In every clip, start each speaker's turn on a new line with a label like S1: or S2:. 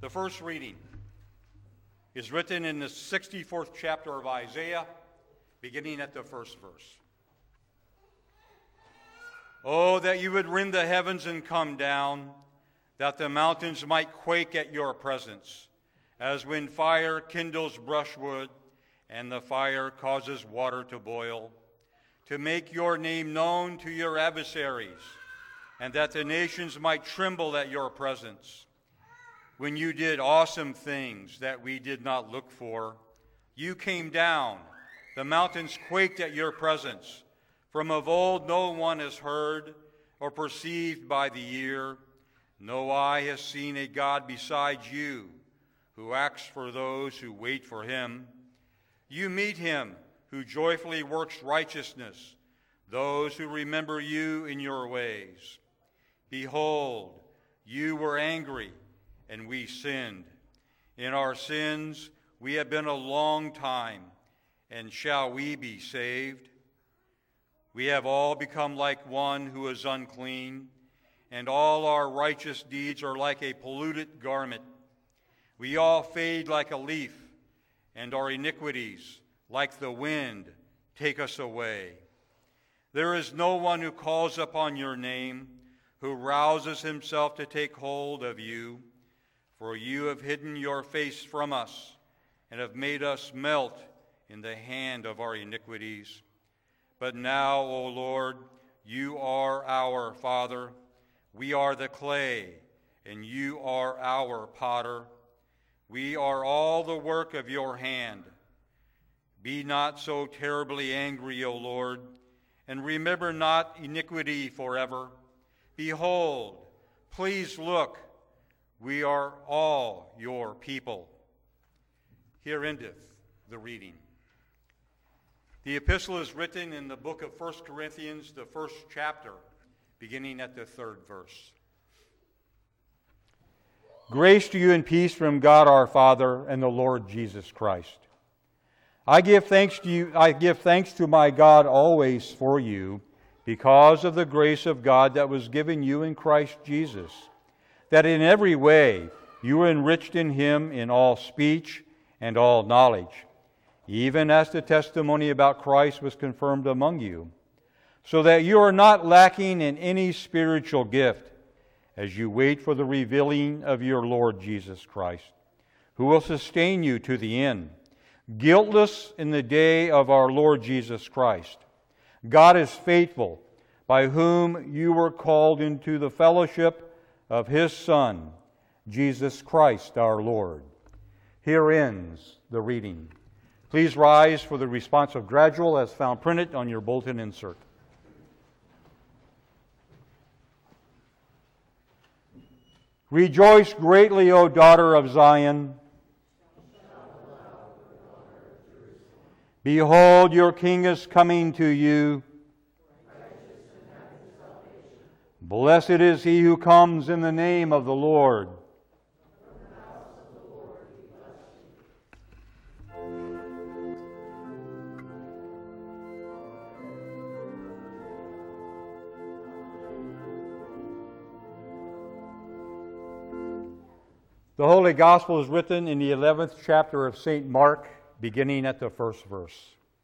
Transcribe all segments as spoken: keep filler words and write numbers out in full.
S1: The first reading is written in the sixty-fourth chapter of Isaiah, beginning at the first verse. Oh, that you would rend the heavens and come down, that the mountains might quake at your presence, as when fire kindles brushwood and the fire causes water to boil, to make your name known to your adversaries, and that the nations might tremble at your presence. When you did awesome things that we did not look for, you came down, the mountains quaked at your presence. From of old no one has heard or perceived by the ear, no eye has seen a God besides you, who acts for those who wait for him. You meet him who joyfully works righteousness, those who remember you in your ways. Behold, you were angry, and we sinned. In our sins we have been a long time, and shall we be saved? We have all become like one who is unclean, and all our righteous deeds are like a polluted garment. We all fade like a leaf, and our iniquities, like the wind, take us away. There is no one who calls upon your name, who rouses himself to take hold of you. For you have hidden your face from us, and have made us melt in the hand of our iniquities. But now, O Lord, you are our Father. We are the clay, and you are our potter. We are all the work of your hand. Be not so terribly angry, O Lord, and remember not iniquity forever. Behold, please look, we are all your people. Here endeth the reading. The epistle is written in the book of First Corinthians, the first chapter, beginning at the third verse. Grace to you and peace from God our Father and the Lord Jesus Christ. I give thanks to you, I give thanks to my God always for you, because of the grace of God that was given you in Christ Jesus, that in every way you were enriched in him in all speech and all knowledge, even as the testimony about Christ was confirmed among you, so that you are not lacking in any spiritual gift, as you wait for the revealing of your Lord Jesus Christ, who will sustain you to the end, guiltless in the day of our Lord Jesus Christ. God is faithful, by whom you were called into the fellowship of his Son, Jesus Christ our Lord. Here ends the reading. Please rise for the responsive gradual as found printed on your bulletin insert. Rejoice greatly, O daughter of Zion. Behold, your king is coming to you. Blessed is he who comes in the name of the Lord. The Holy Gospel is written in the eleventh chapter of Saint Mark, beginning at the first verse.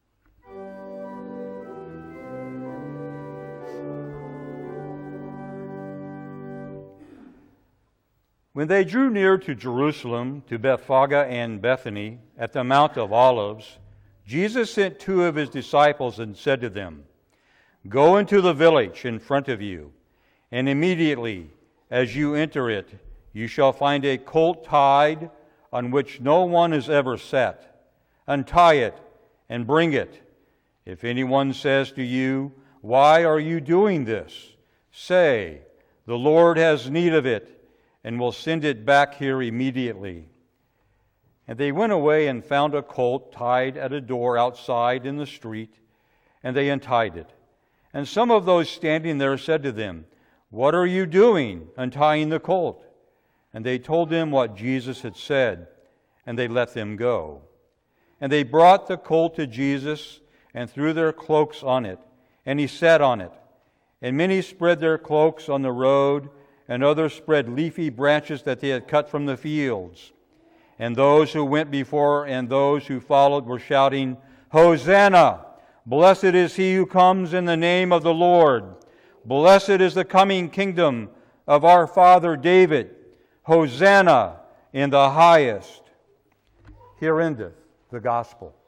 S1: When they drew near to Jerusalem, to Bethphage and Bethany, at the Mount of Olives, Jesus sent two of his disciples and said to them, Go into the village in front of you, and immediately as you enter it, you shall find a colt tied on which no one has ever sat. Untie it and bring it. If anyone says to you, Why are you doing this? Say, The Lord has need of it, and will send it back here immediately. And they went away and found a colt tied at a door outside in the street, and they untied it. And some of those standing there said to them, What are you doing, untying the colt? And they told them what Jesus had said, and they let them go. And they brought the colt to Jesus, and threw their cloaks on it, and he sat on it. And many spread their cloaks on the road, and others spread leafy branches that they had cut from the fields. And those who went before and those who followed were shouting, Hosanna! Blessed is he who comes in the name of the Lord. Blessed is the coming kingdom of our father David. Hosanna in the highest. Here endeth the gospel.